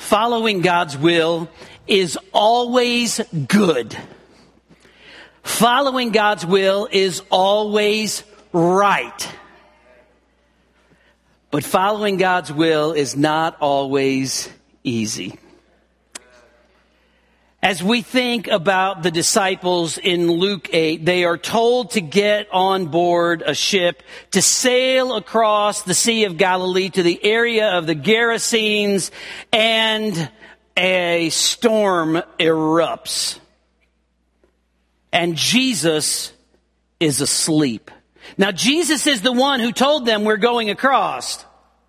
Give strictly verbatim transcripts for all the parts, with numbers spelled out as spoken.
Following God's will is always good. Following God's will is always right. But following God's will is not always easy. As we think about the disciples in Luke eight, they are told to get on board a ship to sail across the Sea of Galilee to the area of the Gerasenes, and a storm erupts. And Jesus is asleep. Now, Jesus is the one who told them we're going across.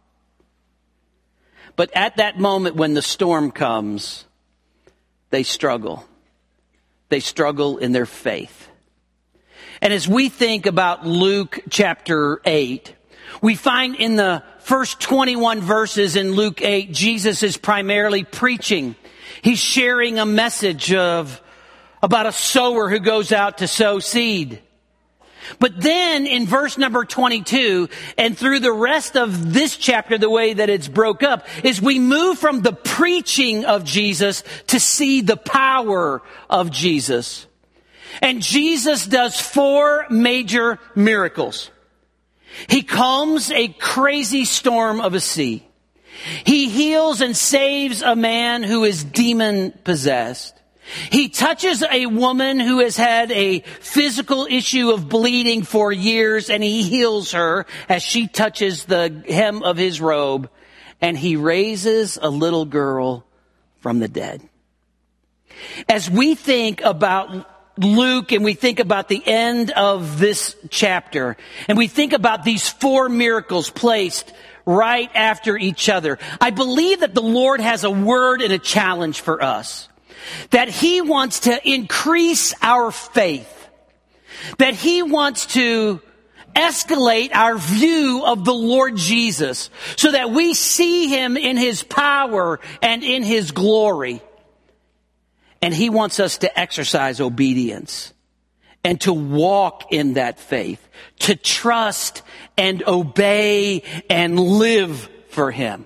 But at that moment when the storm comes, they struggle. They struggle in their faith. And as we think about Luke chapter eight, we find in the first twenty-one verses in Luke eight, Jesus is primarily preaching. He's sharing a message of about a sower who goes out to sow seed. But then in verse number twenty-two, and through the rest of this chapter, the way that it's broke up, is we move from the preaching of Jesus to see the power of Jesus. And Jesus does four major miracles. He calms a crazy storm of a sea. He heals and saves a man who is demon possessed. He touches a woman who has had a physical issue of bleeding for years, and he heals her as she touches the hem of his robe, and he raises a little girl from the dead. As we think about Luke and we think about the end of this chapter, and we think about these four miracles placed right after each other, I believe that the Lord has a word and a challenge for us. That He wants to increase our faith. That He wants to escalate our view of the Lord Jesus so that we see Him in His power and in His glory. And He wants us to exercise obedience and to walk in that faith, to trust and obey and live for Him.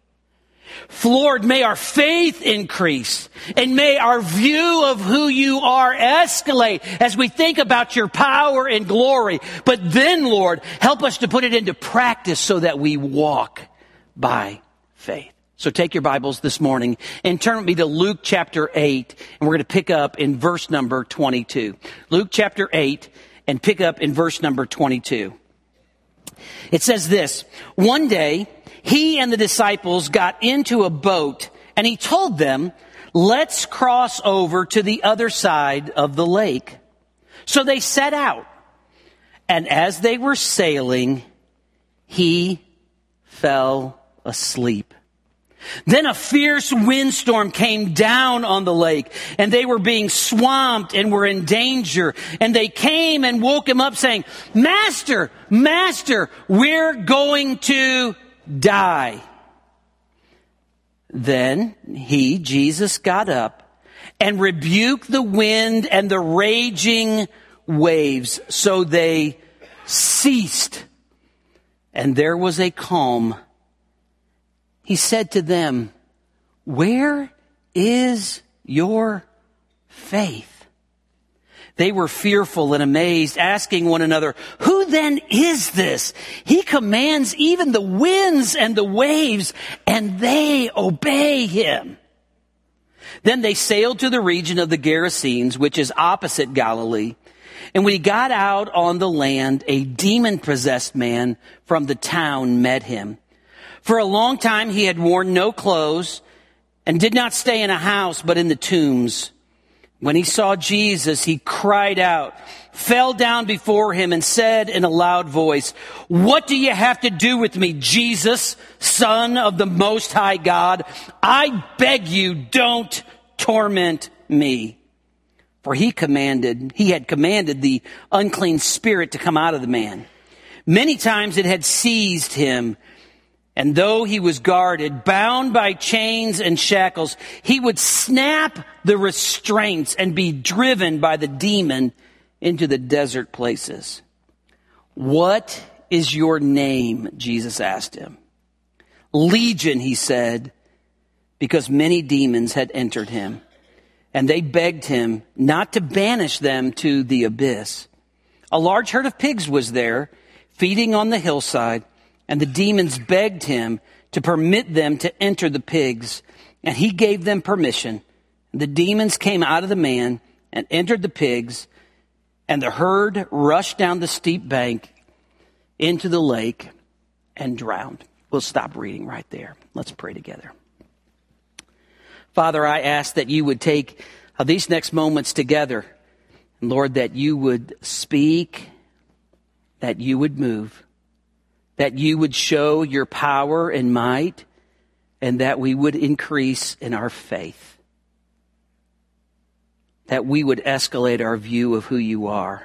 Lord, may our faith increase, and may our view of who you are escalate as we think about your power and glory. But then, Lord, help us to put it into practice so that we walk by faith. So take your Bibles this morning and turn with me to Luke chapter eight, and we're going to pick up in verse number twenty-two. Luke chapter eight, and pick up in verse number twenty-two. It says this: one day, He and the disciples got into a boat, and He told them, let's cross over to the other side of the lake. So they set out. And as they were sailing, He fell asleep. Then a fierce windstorm came down on the lake, and they were being swamped and were in danger. And they came and woke Him up saying, Master, Master, we're going to die. Then He, Jesus, got up and rebuked the wind and the raging waves, so they ceased, and there was a calm. He said to them, where is your faith? They were fearful and amazed, asking one another, who then is this? He commands even the winds and the waves, and they obey Him. Then they sailed to the region of the Gerasenes, which is opposite Galilee. And when He got out on the land, a demon-possessed man from the town met Him. For a long time he had worn no clothes and did not stay in a house, but in the tombs. When he saw Jesus, he cried out, fell down before Him, and said in a loud voice, what do you have to do with me, Jesus, Son of the Most High God? I beg you, don't torment me. For he commanded, he had commanded the unclean spirit to come out of the man. Many times it had seized him, and though he was guarded, bound by chains and shackles, he would snap the restraints and be driven by the demon into the desert places. What is your name? Jesus asked him. Legion, he said, because many demons had entered him. And they begged him not to banish them to the abyss. A large herd of pigs was there, feeding on the hillside, and the demons begged him to permit them to enter the pigs. And he gave them permission. The demons came out of the man and entered the pigs, and the herd rushed down the steep bank into the lake and drowned. We'll stop reading right there. Let's pray together. Father, I ask that you would take uh, these next moments together. And Lord, that you would speak, that you would move, that you would show your power and might, and that we would increase in our faith. That we would escalate our view of who you are,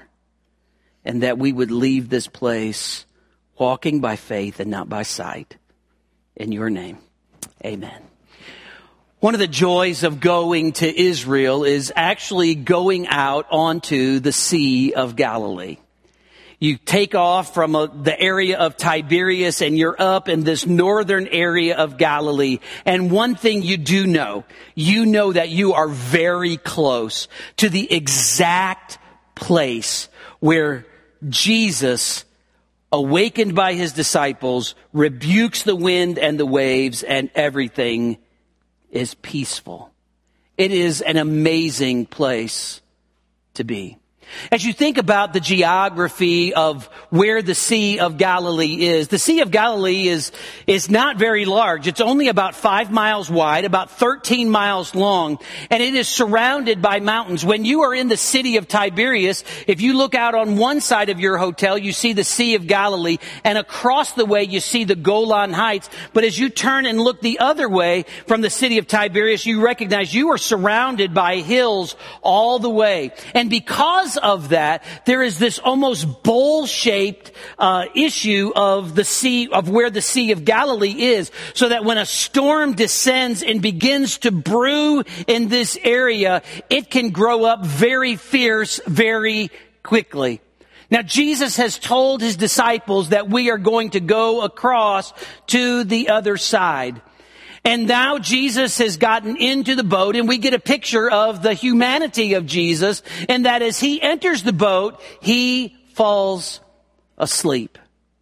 and that we would leave this place walking by faith and not by sight. In your name, amen. One of the joys of going to Israel is actually going out onto the Sea of Galilee. You take off from a, the area of Tiberias and you're up in this northern area of Galilee. And one thing you do know, you know that you are very close to the exact place where Jesus, awakened by his disciples, rebukes the wind and the waves, and everything is peaceful. It is an amazing place to be. As you think about the geography of where the Sea of Galilee is, the Sea of Galilee is, is not very large. It's only about five miles wide, about thirteen miles long, and it is surrounded by mountains. When you are in the city of Tiberias, if you look out on one side of your hotel, you see the Sea of Galilee, and across the way you see the Golan Heights. But as you turn and look the other way from the city of Tiberias, you recognize you are surrounded by hills all the way. And because of that, there is this almost bowl-shaped uh, issue of the sea, of where the Sea of Galilee is, so that when a storm descends and begins to brew in this area, it can grow up very fierce very quickly. Now, Jesus has told his disciples that we are going to go across to the other side. And now Jesus has gotten into the boat, and we get a picture of the humanity of Jesus, and that as he enters the boat, he falls asleep.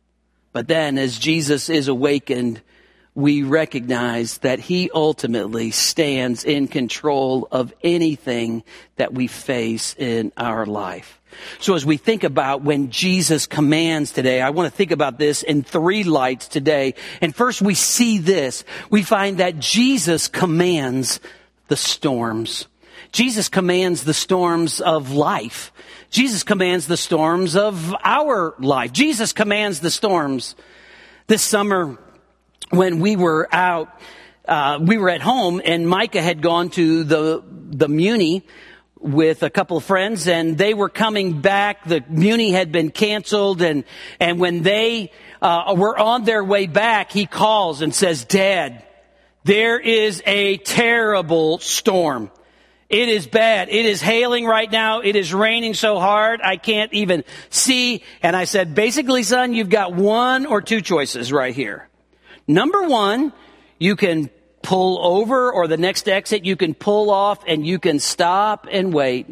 But then as Jesus is awakened, we recognize that he ultimately stands in control of anything that we face in our life. So as we think about when Jesus commands today, I want to think about this in three lights today. And first we see this. We find that Jesus commands the storms. Jesus commands the storms of life. Jesus commands the storms of our life. Jesus commands the storms. This summer, when we were out, uh, we were at home, and Micah had gone to the, the Muni with a couple of friends, and they were coming back. The Muni had been canceled, and, and when they, uh, were on their way back, he calls and says, "Dad, there is a terrible storm. It is bad. It is hailing right now. It is raining so hard, I can't even see." And I said, basically, son, you've got one or two choices right here. Number one, you can pull over, or the next exit you can pull off and you can stop and wait,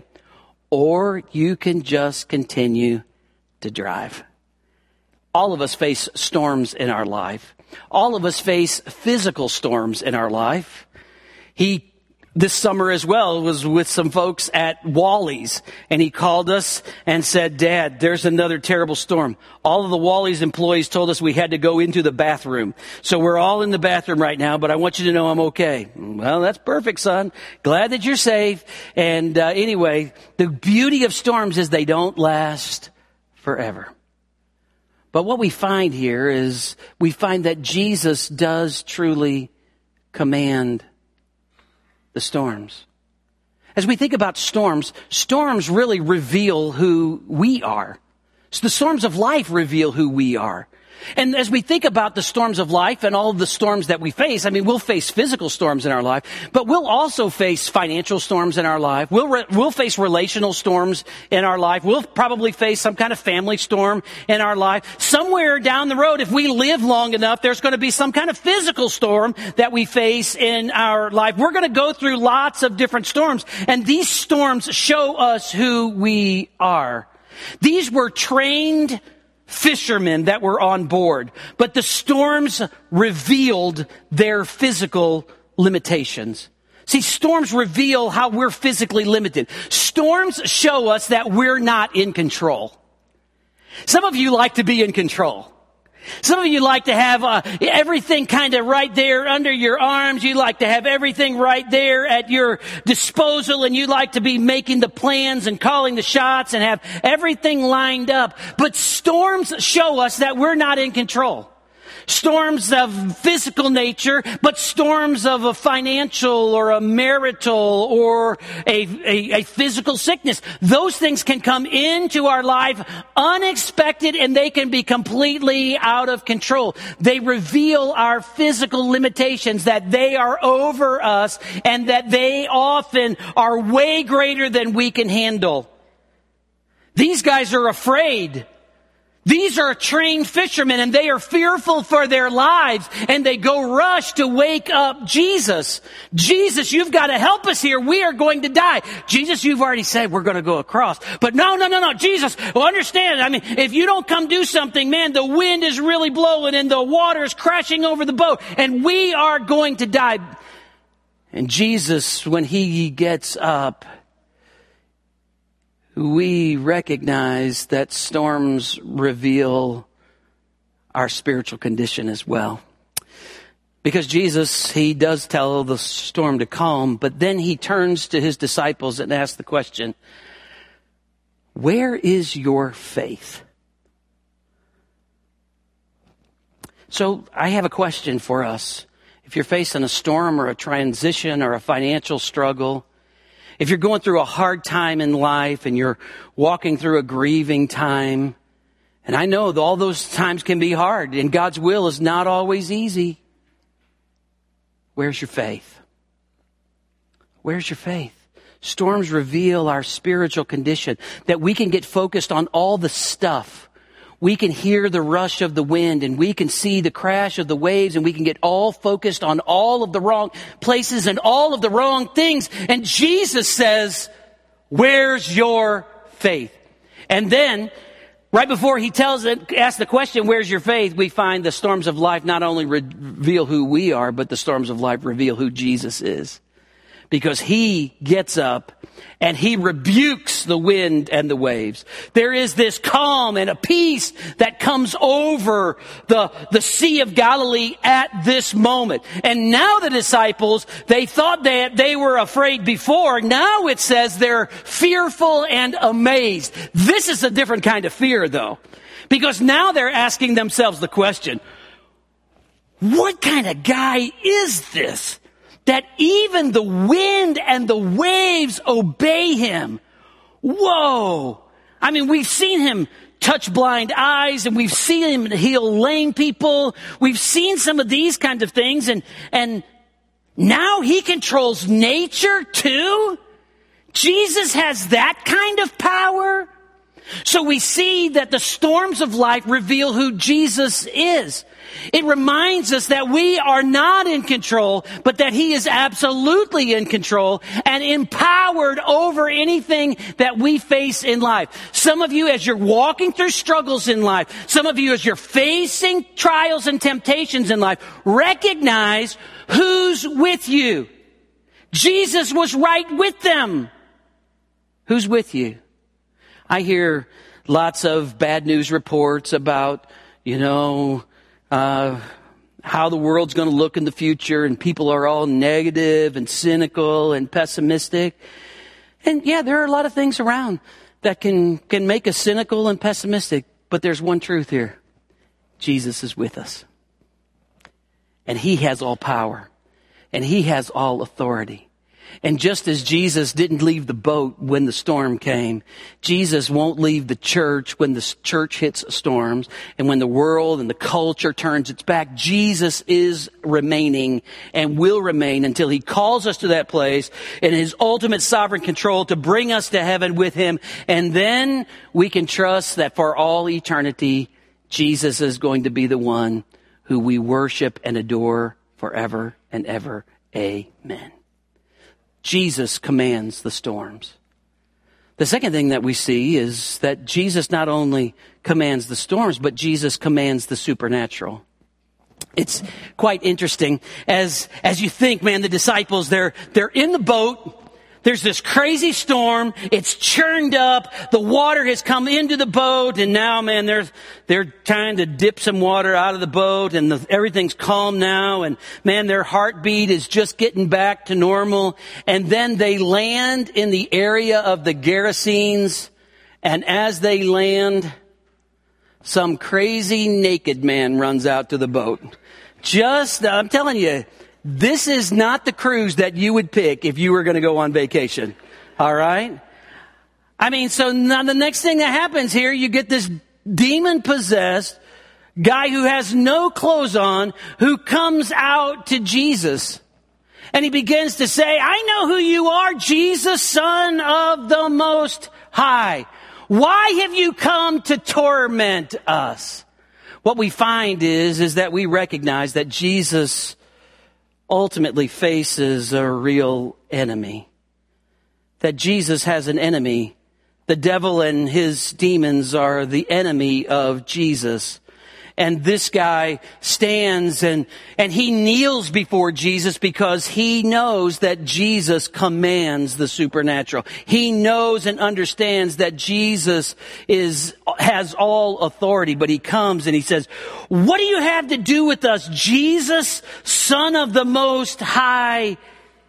or you can just continue to drive. All of us face storms in our life. All of us face physical storms in our life. He This summer as well was with some folks at Wally's, and he called us and said, "Dad, there's another terrible storm." All of the Wally's employees told us we had to go into the bathroom. So we're all in the bathroom right now, but I want you to know I'm okay. Well, that's perfect, son. Glad that you're safe. And uh, anyway, the beauty of storms is they don't last forever. But what we find here is we find that Jesus does truly command the storms. As we think about storms, storms really reveal who we are. So the storms of life reveal who we are. And as we think about the storms of life and all of the storms that we face, I mean, we'll face physical storms in our life, but we'll also face financial storms in our life. We'll, re- we'll face relational storms in our life. We'll probably face some kind of family storm in our life. Somewhere down the road, if we live long enough, there's going to be some kind of physical storm that we face in our life. We're going to go through lots of different storms, and these storms show us who we are. These were trained fishermen that were on board, but the storms revealed their physical limitations. See, storms reveal how we're physically limited. Storms show us that we're not in control. Some of you like to be in control. Some of you like to have uh, everything kind of right there under your arms. You like to have everything right there at your disposal, and you like to be making the plans and calling the shots and have everything lined up. But storms show us that we're not in control. Storms of physical nature, but storms of a financial or a marital or a, a, a physical sickness. Those things can come into our life unexpected, and they can be completely out of control. They reveal our physical limitations, that they are over us and that they often are way greater than we can handle. These guys are afraid. These are trained fishermen, and they are fearful for their lives, and they go rush to wake up Jesus. Jesus, you've got to help us here. We are going to die. Jesus, you've already said we're going to go across. But no, no, no, no. Jesus, well, understand. I mean, if you don't come do something, man, the wind is really blowing and the water is crashing over the boat, and we are going to die. And Jesus, when he gets up, we recognize that storms reveal our spiritual condition as well. Because Jesus, he does tell the storm to calm, but then he turns to his disciples and asks the question, where is your faith? So I have a question for us. If you're facing a storm or a transition or a financial struggle, if you're going through a hard time in life and you're walking through a grieving time, and I know that all those times can be hard, and God's will is not always easy, where's your faith? Where's your faith? Storms reveal our spiritual condition, that we can get focused on all the stuff. We can hear the rush of the wind, and we can see the crash of the waves, and we can get all focused on all of the wrong places and all of the wrong things. And Jesus says, where's your faith? And then, right before he tells it, asks the question, where's your faith? We find the storms of life not only reveal who we are, but the storms of life reveal who Jesus is. Because he gets up and he rebukes the wind and the waves. There is this calm and a peace that comes over the, the Sea of Galilee at this moment. And now the disciples, they thought that they were afraid before. Now it says they're fearful and amazed. This is a different kind of fear, though. Because now they're asking themselves the question, what kind of guy is this, that even the wind and the waves obey him? Whoa. I mean, we've seen him touch blind eyes, and we've seen him heal lame people. We've seen some of these kinds of things, and, and now he controls nature too? Jesus has that kind of power? So we see that the storms of life reveal who Jesus is. It reminds us that we are not in control, but that he is absolutely in control and empowered over anything that we face in life. Some of you, as you're walking through struggles in life, some of you, as you're facing trials and temptations in life, recognize who's with you. Jesus was right with them. Who's with you? I hear lots of bad news reports about, you know, uh, how the world's going to look in the future, and people are all negative and cynical and pessimistic. And yeah, there are a lot of things around that can, can make us cynical and pessimistic. But there's one truth here. Jesus is with us. And he has all power. And he has all authority. And just as Jesus didn't leave the boat when the storm came, Jesus won't leave the church when the church hits storms. And when the world and the culture turns its back, Jesus is remaining and will remain until he calls us to that place in his ultimate sovereign control to bring us to heaven with him. And then we can trust that for all eternity, Jesus is going to be the one who we worship and adore forever and ever. Amen. Jesus commands the storms. The second thing that we see is that Jesus not only commands the storms, but Jesus commands the supernatural. It's quite interesting as, as you think, man, the disciples, they're, they're in the boat. There's this crazy storm. It's churned up. The water has come into the boat. And now, man, they're, they're trying to dip some water out of the boat. And the, everything's calm now. And man, their heartbeat is just getting back to normal. And then they land in the area of the Gerasenes. And as they land, some crazy naked man runs out to the boat. Just, I'm telling you, this is not the cruise that you would pick if you were going to go on vacation. All right? I mean, so now the next thing that happens here, you get this demon-possessed guy who has no clothes on, who comes out to Jesus. And he begins to say, I know who you are, Jesus, Son of the Most High. Why have you come to torment us? What we find is, is that we recognize that Jesus ultimately faces a real enemy. That Jesus has an enemy. The devil and his demons are the enemy of Jesus. And this guy stands and, and he kneels before Jesus because he knows that Jesus commands the supernatural. He knows and understands that Jesus is, has all authority, but he comes and he says, what do you have to do with us, Jesus, Son of the Most High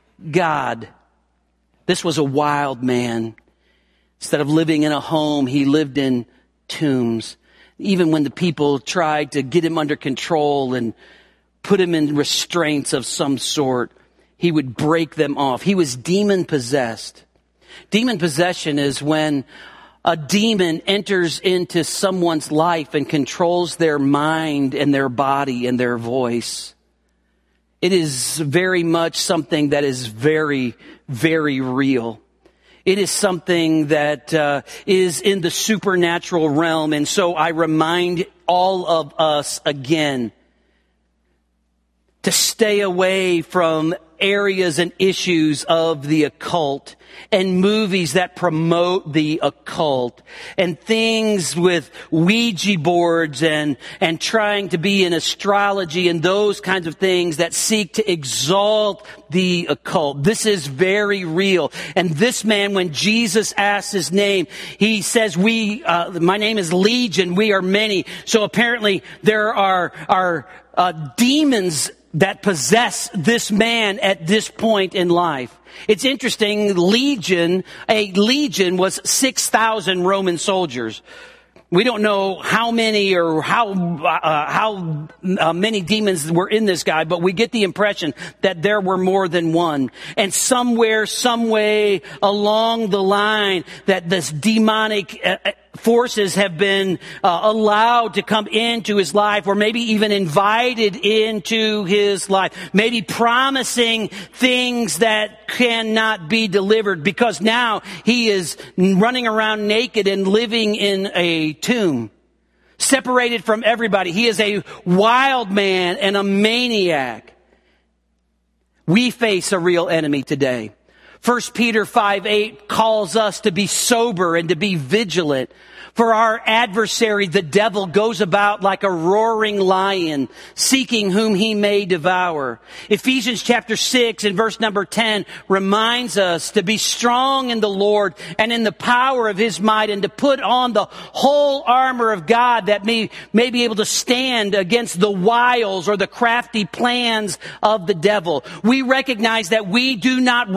God? This was a wild man. Instead of living in a home, he lived in tombs. Even when the people tried to get him under control and put him in restraints of some sort, he would break them off. He was demon possessed. Demon possession is when a demon enters into someone's life and controls their mind and their body and their voice. It is very much something that is very, very real. It is something that uh, is in the supernatural realm. And so I remind all of us again to stay away from areas and issues of the occult and movies that promote the occult and things with Ouija boards and, and trying to be in astrology and those kinds of things that seek to exalt the occult. This is very real. And this man, when Jesus asks his name, he says, we, uh, my name is Legion. We are many. So apparently there are, are, uh, demons that possess this man at this point in life. It's interesting, legion, a legion was six thousand Roman soldiers. We don't know how many or how uh, how uh, many demons were in this guy, but we get the impression that there were more than one. And somewhere, some way along the line, that this demonic uh, forces have been uh, allowed to come into his life, or maybe even invited into his life, maybe promising things that cannot be delivered, because now he is running around naked and living in a tomb, separated from everybody. He is a wild man and a maniac. We face a real enemy today. First Peter five eight calls us to be sober and to be vigilant. For our adversary, the devil, goes about like a roaring lion, seeking whom he may devour. Ephesians chapter six and verse number ten reminds us to be strong in the Lord and in the power of his might, and to put on the whole armor of God, that may, may be able to stand against the wiles or the crafty plans of the devil. We recognize that we do not wrestle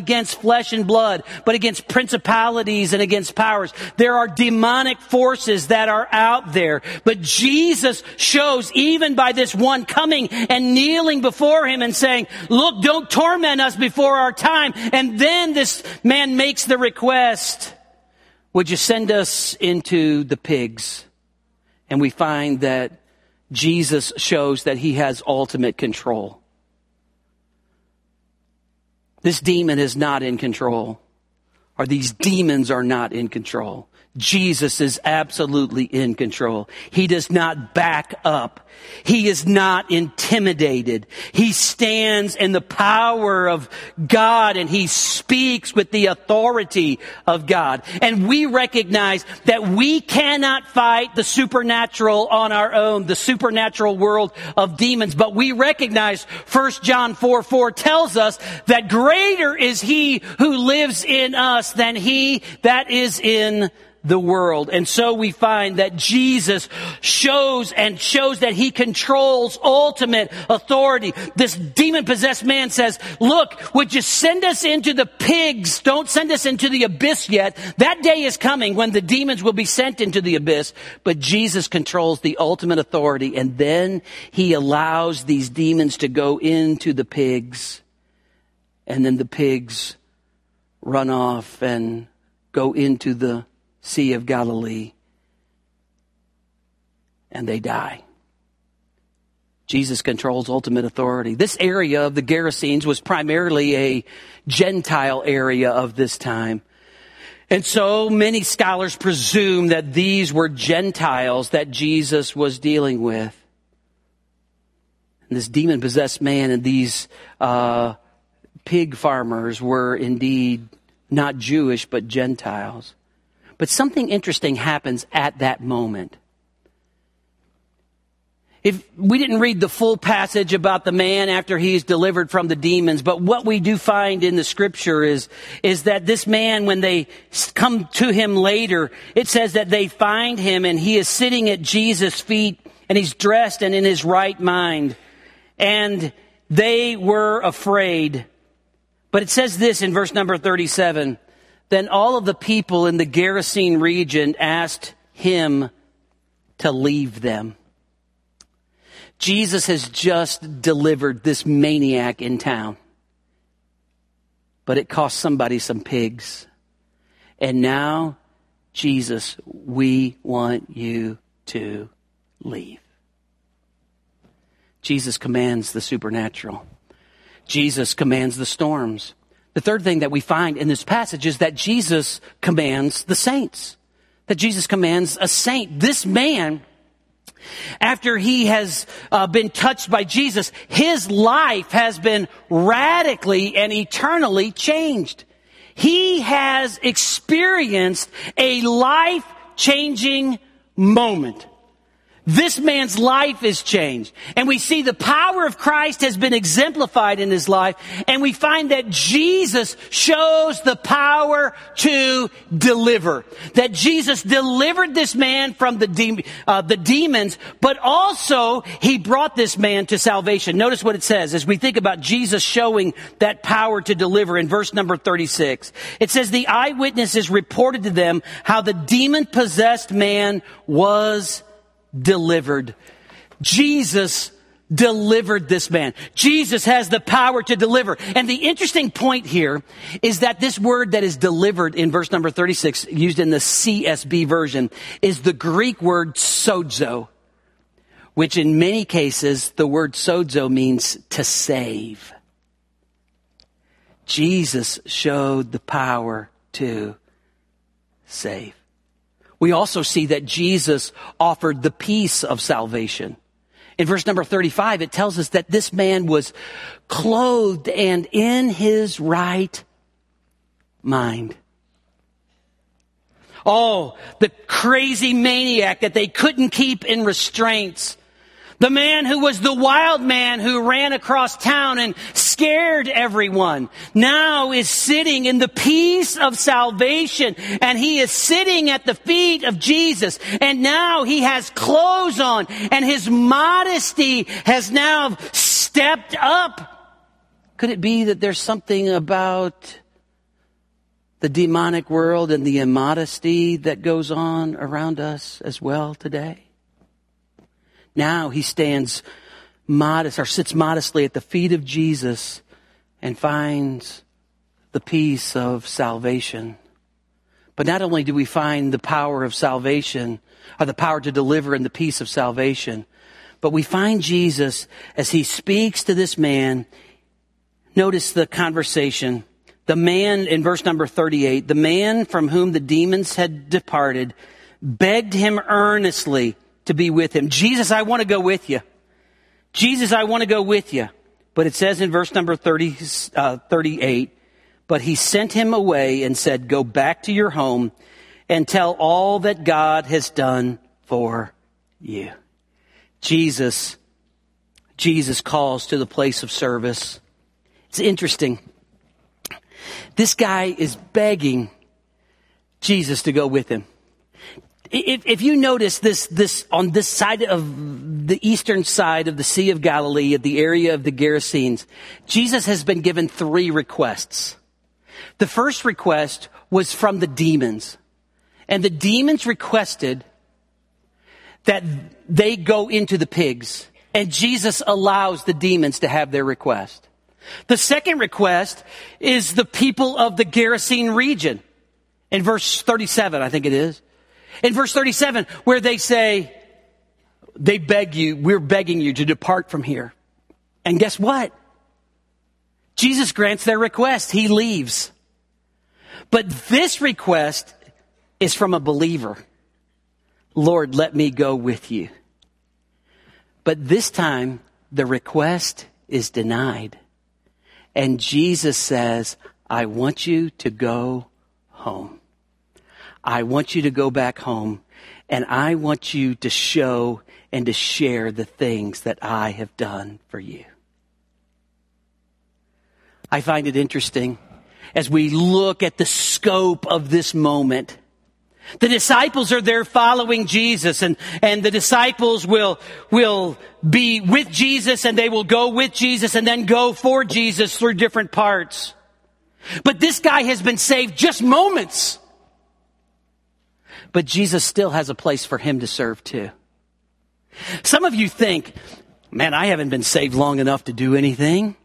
against flesh and blood, but against principalities and against powers. There are demonic forces that are out there. But Jesus shows, even by this one coming and kneeling before him and saying, look, don't torment us before our time. And then this man makes the request, would you send us into the pigs? And we find that Jesus shows that he has ultimate control. This demon is not in control, or these demons are not in control. Jesus is absolutely in control. He does not back up. He is not intimidated. He stands in the power of God and he speaks with the authority of God. And we recognize that we cannot fight the supernatural on our own, the supernatural world of demons. But we recognize First John four four tells us that greater is he who lives in us than he that is in the world. And so we find that Jesus shows and shows that he controls ultimate authority. This demon-possessed man says, look, would you send us into the pigs? Don't send us into the abyss yet. That day is coming when the demons will be sent into the abyss. But Jesus controls the ultimate authority, and then he allows these demons to go into the pigs. And then the pigs run off and go into the Sea of Galilee, and they die. Jesus controls ultimate authority. This area of the Gerasenes was primarily a Gentile area of this time. And so many scholars presume that these were Gentiles that Jesus was dealing with. And this demon-possessed man and these uh, pig farmers were indeed not Jewish, but Gentiles. But something interesting happens at that moment. If we didn't read the full passage about the man after he's delivered from the demons, but what we do find in the scripture is, is that this man, when they come to him later, it says that they find him and he is sitting at Jesus' feet and he's dressed and in his right mind. And they were afraid. But it says this in verse number thirty-seven. Then all of the people in the Gerasene region asked him to leave them. Jesus has just delivered this maniac in town. But it cost somebody some pigs. And now, Jesus, we want you to leave. Jesus commands the supernatural. Jesus commands the storms. The third thing that we find in this passage is that Jesus commands the saints. That Jesus commands a saint. This man, after he has uh, been touched by Jesus, his life has been radically and eternally changed. He has experienced a life-changing moment. This man's life is changed. And we see the power of Christ has been exemplified in his life. And we find that Jesus shows the power to deliver. That Jesus delivered this man from the, de- uh, the demons, but also he brought this man to salvation. Notice what it says as we think about Jesus showing that power to deliver in verse number thirty-six. It says, the eyewitnesses reported to them how the demon-possessed man was delivered. Jesus delivered this man. Jesus has the power to deliver. And the interesting point here is that this word that is delivered in verse number thirty-six, used in the C S B version, is the Greek word sozo, which in many cases, the word sozo means to save. Jesus showed the power to save. We also see that Jesus offered the peace of salvation. In verse number thirty-five, it tells us that this man was clothed and in his right mind. Oh, the crazy maniac that they couldn't keep in restraints. The man who was the wild man who ran across town and scared everyone now is sitting in the peace of salvation, and he is sitting at the feet of Jesus, and now he has clothes on and his modesty has now stepped up. Could it be that there's something about the demonic world and the immodesty that goes on around us as well today. Now he stands modest or sits modestly at the feet of Jesus and finds the peace of salvation. But not only do we find the power of salvation, or the power to deliver and the peace of salvation, but we find Jesus as he speaks to this man. Notice the conversation. The man, in verse number thirty-eight, the man from whom the demons had departed begged him earnestly to be with him. Jesus, I want to go with you. Jesus, I want to go with you. But it says in verse number thirty, uh, thirty-eight, but he sent him away and said, go back to your home and tell all that God has done for you. Jesus, Jesus calls to the place of service. It's interesting. This guy is begging Jesus to go with him. If, if you notice this, this on this side of the eastern side of the Sea of Galilee, at the area of the Gerasenes, Jesus has been given three requests. The first request was from the demons, and the demons requested that they go into the pigs, and Jesus allows the demons to have their request. The second request is the people of the Gerasene region. In verse thirty-seven, I think it is. In verse thirty-seven, where they say, they beg you, we're begging you to depart from here. And guess what? Jesus grants their request. He leaves. But this request is from a believer. Lord, let me go with you. But this time, the request is denied. And Jesus says, I want you to go home. I want you to go back home, and I want you to show and to share the things that I have done for you. I find it interesting as we look at the scope of this moment. The disciples are there following Jesus, and, and the disciples will, will be with Jesus, and they will go with Jesus and then go for Jesus through different parts. But this guy has been saved just moments. But Jesus still has a place for him to serve too. Some of you think, man, I haven't been saved long enough to do anything.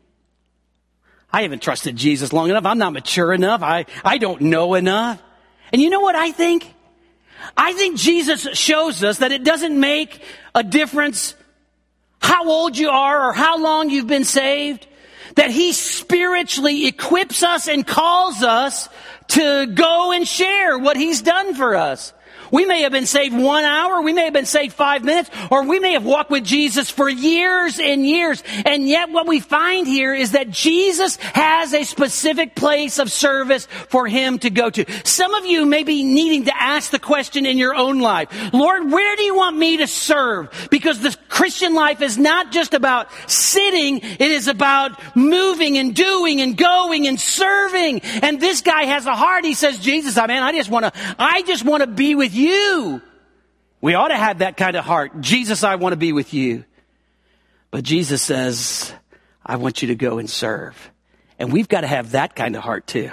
I haven't trusted Jesus long enough. I'm not mature enough. I, I don't know enough. And you know what I think? I think Jesus shows us that it doesn't make a difference how old you are or how long you've been saved. That he spiritually equips us and calls us to go and share what he's done for us. We may have been saved one hour, we may have been saved five minutes, or we may have walked with Jesus for years and years. And yet what we find here is that Jesus has a specific place of service for him to go to. Some of you may be needing to ask the question in your own life, Lord, where do you want me to serve? Because the Christian life is not just about sitting, it is about moving and doing and going and serving. And this guy has a heart. He says, Jesus, I mean, I just want to, I just want to be with you. You. We ought to have that kind of heart. Jesus, I want to be with you. But Jesus says, I want you to go and serve. And we've got to have that kind of heart too.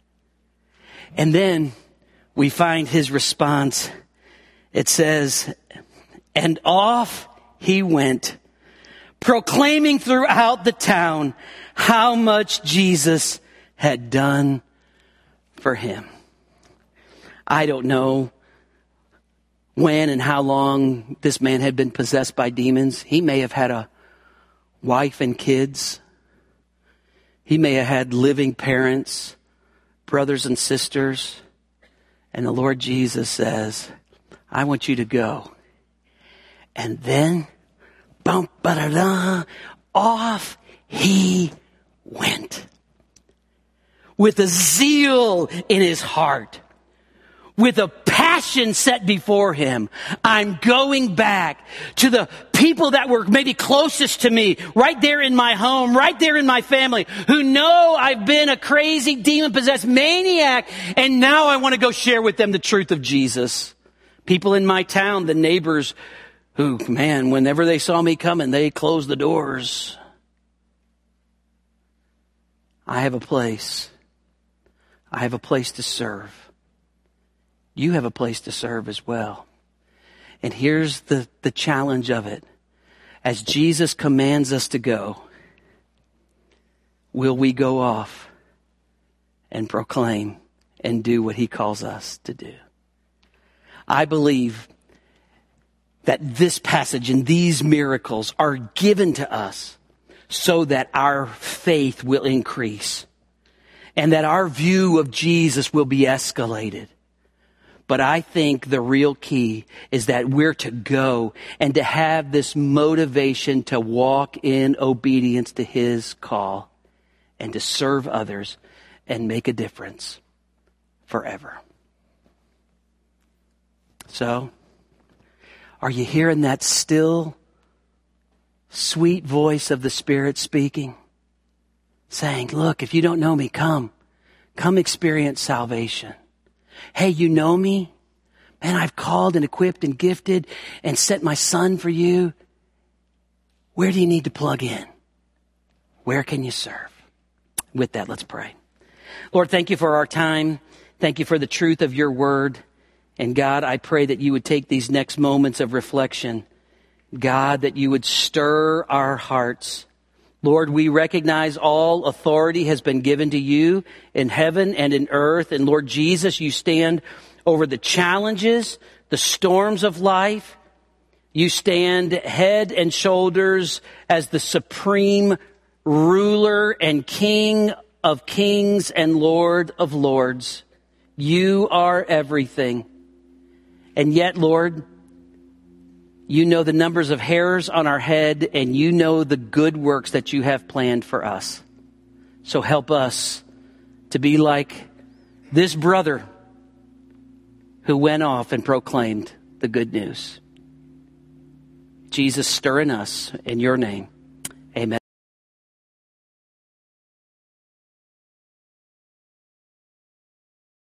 And then we find his response. It says, and off he went, proclaiming throughout the town how much Jesus had done for him. I don't know when and how long this man had been possessed by demons. He may have had a wife and kids. He may have had living parents, brothers and sisters. And the Lord Jesus says, I want you to go. And then, bum, ba-da-da, off he went. With a zeal in his heart. With a passion set before him. I'm going back to the people that were maybe closest to me, right there in my home, right there in my family, who know I've been a crazy, demon-possessed maniac, and now I want to go share with them the truth of Jesus. People in my town, the neighbors who, man, whenever they saw me coming, they closed the doors. I have a place. I have a place to serve. You have a place to serve as well. And here's the, the challenge of it. As Jesus commands us to go, will we go off and proclaim and do what he calls us to do? I believe that this passage and these miracles are given to us so that our faith will increase and that our view of Jesus will be escalated. But I think the real key is that we're to go and to have this motivation to walk in obedience to his call and to serve others and make a difference forever. So, are you hearing that still, sweet voice of the Spirit speaking? Saying, look, if you don't know me, come. Come experience salvation. Hey, you know me? Man, I've called and equipped and gifted and sent my son for you. Where do you need to plug in? Where can you serve? With that, let's pray. Lord, thank you for our time. Thank you for the truth of your word. And God, I pray that you would take these next moments of reflection. God, that you would stir our hearts. Lord, we recognize all authority has been given to you in heaven and in earth. And Lord Jesus, you stand over the challenges, the storms of life. You stand head and shoulders as the supreme ruler and King of kings and Lord of lords. You are everything. And yet, Lord, you know the numbers of hairs on our head, and you know the good works that you have planned for us. So help us to be like this brother who went off and proclaimed the good news. Jesus, stir in us in your name.